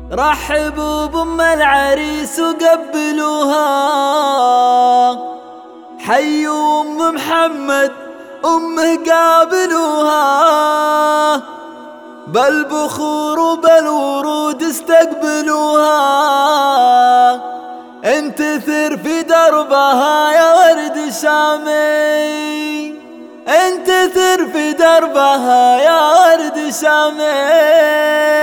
رحبوا بأم العريس وقبلوها، حيوا أم محمد أمه قابلوها، بالبخور وبالورود استقبلوها، انتثر في دربها يا ورد شامي، انتثر في دربها يا ورد شامي.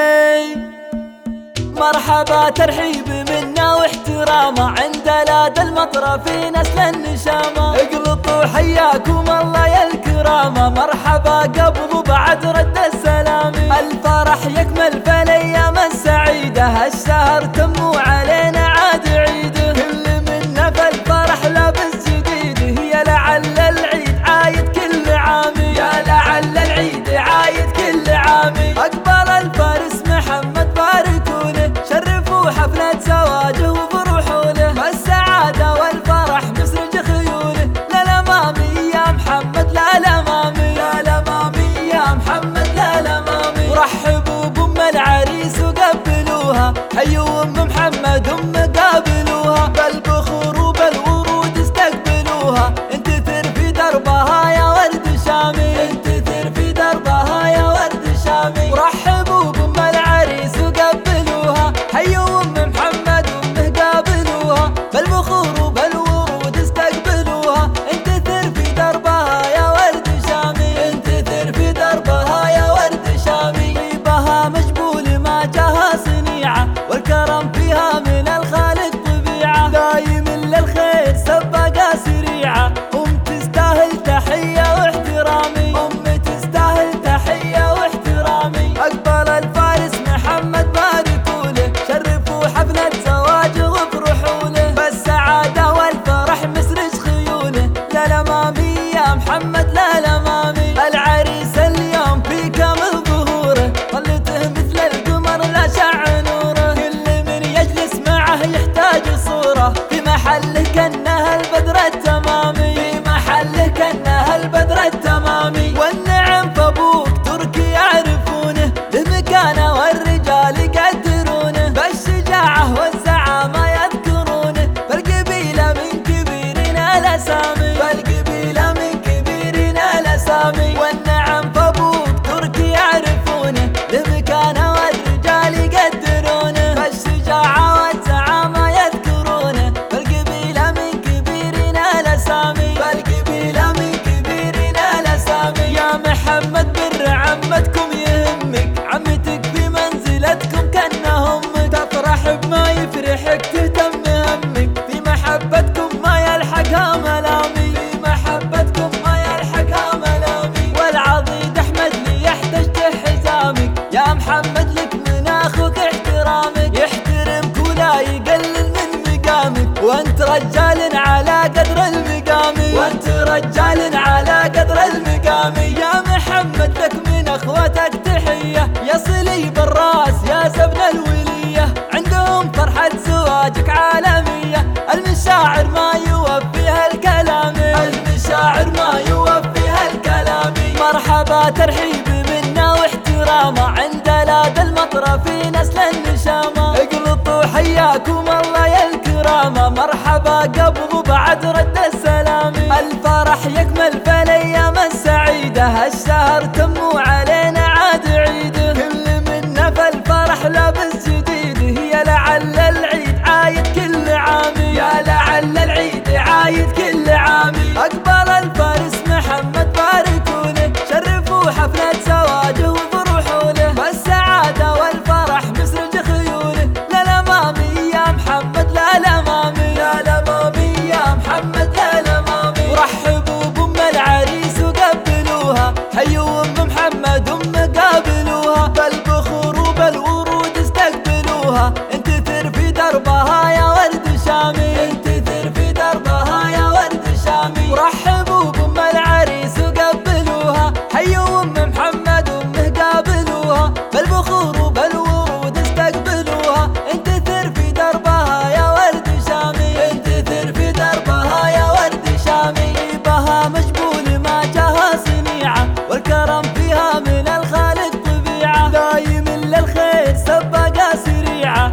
مرحبا ترحيب منا واحترامه عند لاد المطرة في نسل النشامة، اقلطوا حياكم الله يا الكرامة، مرحبا قبل بعد رد السلام، الفرح يكمل في الايام السعيدة، هالشهر تم علينا عاد عيده، كل منا في الفرح لابس جديد، يا لعل العيد عايد كل عام، يا لعل العيد عايد كل عام. اقبل الفارس محمد باركوا له، شرفوا حفلة زواجه وفرحوا له، بالسعادة والفرح مسرج خيوله، للأمامي يا محمد للأمامي، للأمامي يا محمد للأمامي. ورحبوا بأم العريس وقبلوها، حيوا أم محمد أم قابلوها، بالبخور وبالورود استقبلوها، انتثر في دربها يا ورد شامي، انتثر في دربها يا ورد شامي. ورحبوا بأم العريس وقبلوها، حيوا أم محمد أمه قابلوها، بالبخور وبالورود استقبلوها، انتثر في دربها يا ورد شامي، انتثر في دربها يا ورد شامي. طيبها مجبول ما جاها صنيعة، والكرم فيها من الخالق طبيعة، دايم للخير سباقة سريعة، أم تستاهل تحية واحترامي، أم تستاهل تحية واحترامي. أقبل الفارس محمد باركوا له، شرفوا حفلة زواجه وافرحوا له، بالسعادة والفرح مسرج خيوله، للأمامي يا محمد للأمامي. العريس اليوم في كامل ظهوره، ظلته مثل القمر لا شع نوره، كل من يجلس معه يحتاج صورة، في محله كأنها البدر التمامي، في محله كأنها البدر التمامي. والنعم فابوك تركي يعرفونه، له مكانه والرجال يقدرونه، بالشجاعة والزعامة يذكرونه، فالقبيلة من كبيرنا الأسامي، فالقبيلة من كبيرنا الأسامي. والنعم فابوك تركي يعرفونه، له مكانه والرجال يقدرونه، بالشجاعة والزعامة يذكرونه، فالقبيلة من كبيرنا الأسامي، فالقبيلة من كبيرنا الأسامي. يا محمد بر عمتكم يهمك، عمتك في منزلتكم كأنها أمك، تفرح بما يفرحك تهتم همك، في محبتكم ما يلحقها ملامي، في محبتكم ما يلحقها ملامي. والعضيد أحمد لي يحتاج حزامك، يا محمد لك من أخوك احترامك، يحترمك ولا يقلل من مقامك، وانت رجال على قدر المقام، وانت رجال على قدر المقام. يا محمد لك من اخوتك تحية، يا صلي بالراس يا زبن الولية، عندهم فرحة زواجك عالمية، المشاعر ما يوفيها الكلام، المشاعر ما يوفيها الكلام. مرحبا ترحيب منا واحترامه عند لاد المطرة في نسل النشامة، اقلطوا حياكم الله يا الكرامة، مرحبا قبل بعد رد السلام، الفرح يكمل في الايام السعيدة، هالشهر تم علينا عاد عيده، كل منا في الفرح لابس جديد، يا لعل العيد عايد كل عام، يا لعل العيد عايد كل عام. أقبل الفارس محمد باركوا له، شرفوا حفلة زواجه وفرحوا له، بالسعادة والفرح مسرج خيوله، للأمامي يا محمد للأمامي، للأمامي يا محمد للأمامي. ورحبوا بأم العريس وقبلوها، حيوا أم محمد أم قابلوها، بالبخور وبالورود استقبلوها، انتثر في دربها يا ورد شامي، انتثر في دربها يا ورد شامي. ورحبوا بأم العريس وقبلوها، حيوا أم محمد أمه قابلوها، بالبخور وبالورود استقبلوها، انتثر في دربها يا ورد شامي، انتثر في دربها يا ورد شامي. طيبها مجبول ما جاها صنيعة، والكرم فيها من الخالق طبيعة، دايم للخير سباقة سريعة،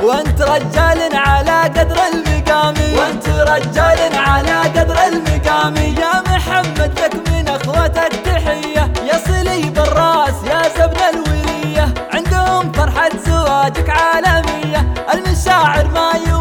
وانت رجال على قدر المقام، وانت رجال على قدر المقام. يا محمد لك من اخوتك تحية، يا صلي بالراس يا زبن الولية، عندهم فرحة زواجك عالمية، المشاعر ما